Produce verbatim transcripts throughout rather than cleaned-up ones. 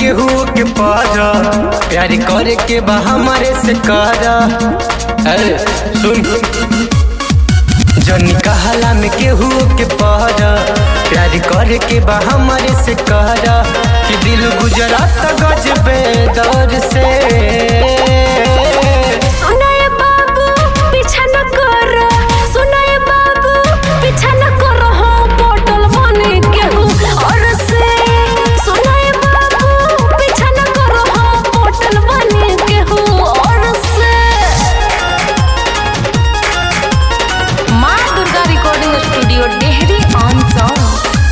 केहू के पारा प्यार करे के बा हमारे से करा। अरे सुन जनी कहला में केहू के पारा प्यार करे के बा हमारे से करा कि दिल गुजरात गजबे दौर से। सुनाए बाबू पीछा न कर, सुनाए बाबू पीछा न कर, हो बोतल बने केहू और से। सुनाए बाबू पीछा न कर, हो बोतल बने केहू और से। माँ Durga recording studio Dehri on Sone.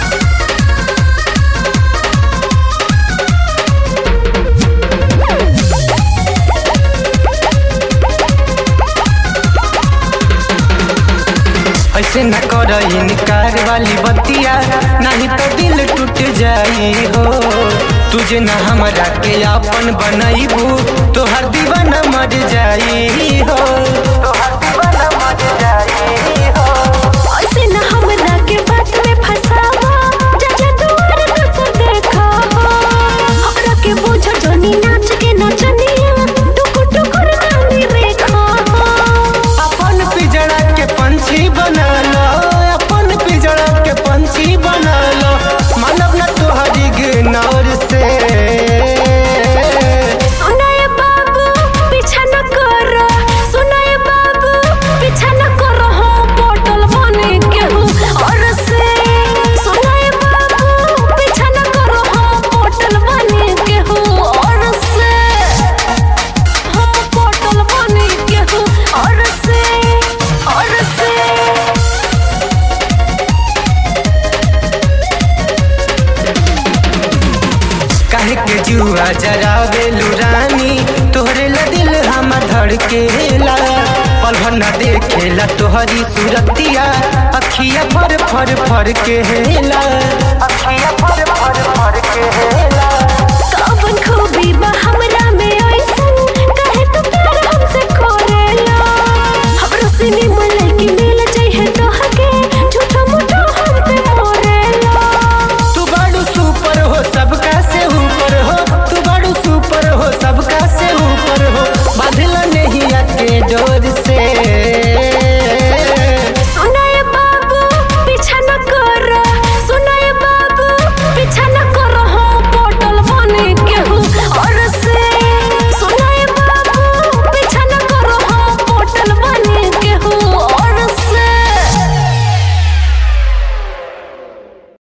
ऐसे न कर इनकार वाली बतिया, नहीं तो दिल टूट जाई हो। तुझे न हमरा के अपन बनैबू तो हर दीवाना मर जाई हो, तो हर दीवाना मर जाई हो। ऐसे न हमरा के बात में फंसावा, जा दूर से देखा हमरा के बोझ जनी नाच के नचनिया टुकुर टुकुर नानी रेखा। अपन पिजड़ा के पंछी बना लो, अपन पिजड़ा के पंछी बना लो, मानव न तोहरी इग्नोर से। सुनाए बाबू पीछा न कर, सुनाए बाबू पीछा न कर, हो बोतल बने केहू और से। सुनाए बाबू पीछा न कर, हो बोतल बने केहू और से, हो बोतल बने केहू और से और से। काहे के जुआ जरावे लुरानी, तोहरे ला दिल हमर धड़केला। पल भर न देखेला तोहरी सूरतिया, अखिया फर फर फर के हेला, अखिया फर फर फर के हेला। कौन खूबी बहा